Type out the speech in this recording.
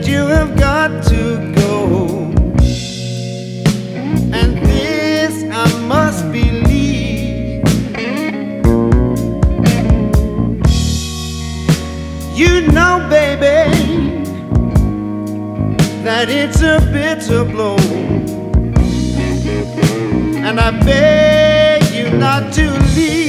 that you have got to go, and this I must believe. You know, baby, that it's a bitter blow, and I beg you not to leave.